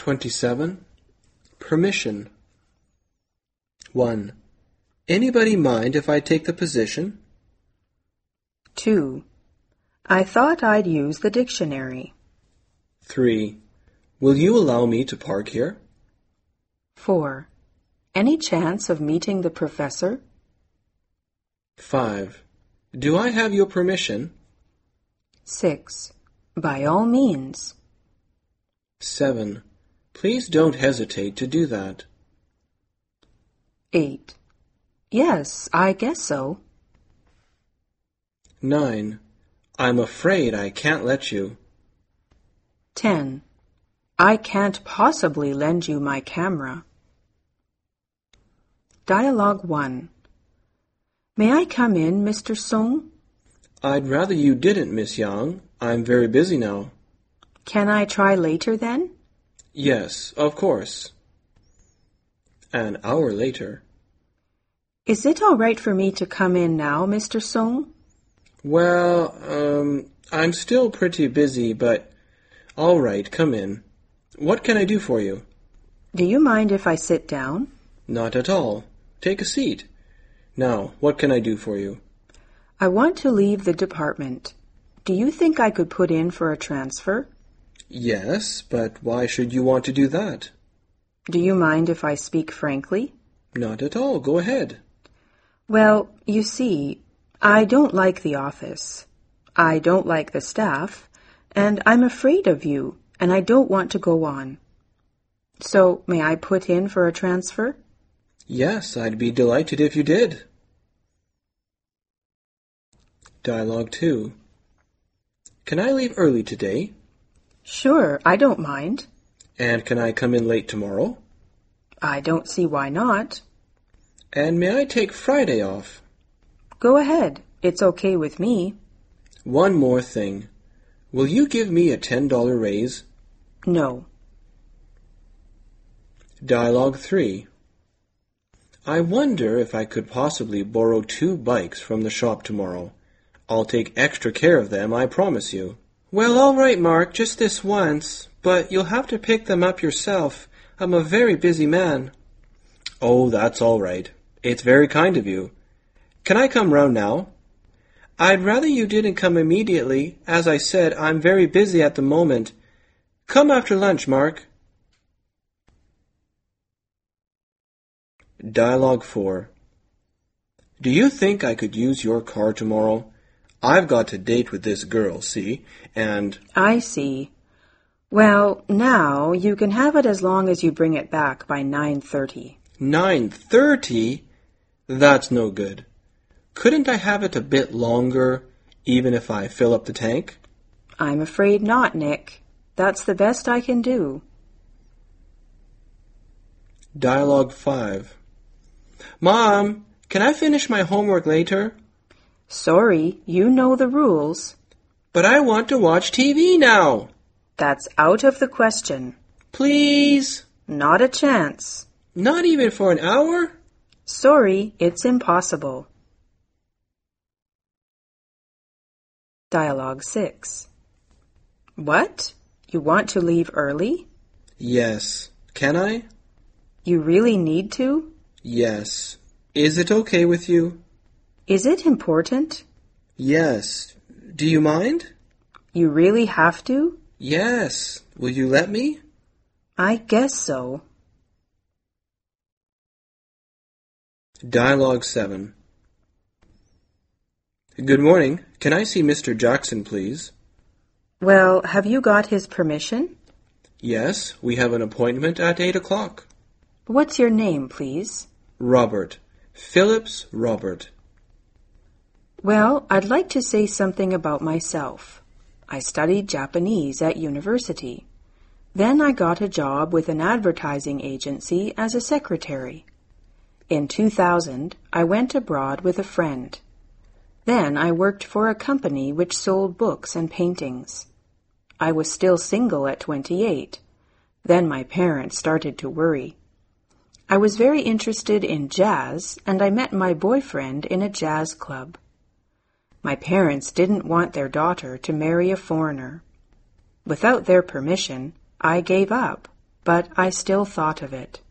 27. Permission. 1. Anybody mind if I take the position? 2. I thought I'd use the dictionary. 3. Will you allow me to park here? 4. Any chance of meeting the professor? 5. Do I have your permission? 6. By all means. 7. Please don't hesitate to do that. 8. Yes, I guess so. 9. I'm afraid I can't let you. 10. I can't possibly lend you my camera. Dialogue 1. May I come in, Mr. Song? I'd rather you didn't, Miss Yang. I'm very busy now. Can I try later then? Yes, of course. An hour later. Is it all right for me to come in now, Mr. Song? Well, I'm still pretty busy, but all right, come in. What can I do for you? Do you mind if I sit down? Not at all. Take a seat. Now, what can I do for you? I want to leave the department. Do you think I could put in for a transfer? Yes, but why should you want to do that? Do you mind if I speak frankly? Not at all. Go ahead. Well, you see, I don't like the office. I don't like the staff, and I'm afraid of you, and I don't want to go on. So, may I put in for a transfer? Yes, I'd be delighted if you did. Dialogue 2. Can I leave early today? Sure, I don't mind. And can I come in late tomorrow? I don't see why not. And may I take Friday off? Go ahead. It's okay with me. One more thing. Will you give me a $10 raise? No. Dialogue 3. I wonder if I could possibly borrow 2 bikes from the shop tomorrow. I'll take extra care of them, I promise you. Well, all right, Mark, just this once, but you'll have to pick them up yourself. I'm a very busy man. Oh, that's all right. It's very kind of you. Can I come round now? I'd rather you didn't come immediately. As I said, I'm very busy at the moment. Come after lunch, Mark. Dialogue 4. Do you think I could use your car tomorrow? I've got to date with this girl, see? And... I see. Well, now you can have it as long as you bring it back by 9:30. 9:30? That's no good. Couldn't I have it a bit longer, even if I fill up the tank? I'm afraid not, Nick. That's the best I can do. Dialogue 5. Mom, can I finish my homework later? Sorry, you know the rules. But I want to watch TV now. That's out of the question. Please? Not a chance. Not even for an hour? Sorry, it's impossible. Dialogue 6. What? You want to leave early? Yes. Can I? You really need to? Yes. Is it okay with you? Is it important? Yes. Do you mind? You really have to? Yes. Will you let me? I guess so. Dialogue 7. Good morning. Can I see Mr. Jackson, please? Well, have you got his permission? Yes, we have an appointment at 8 o'clock. What's your name, please? Robert. Phillips Robert. Well, I'd like to say something about myself. I studied Japanese at university. Then I got a job with an advertising agency as a secretary. In 2000, I went abroad with a friend. Then I worked for a company which sold books and paintings. I was still single at 28. Then my parents started to worry. I was very interested in jazz, and I met my boyfriend in a jazz club. My parents didn't want their daughter to marry a foreigner. Without their permission, I gave up. but I still thought of it.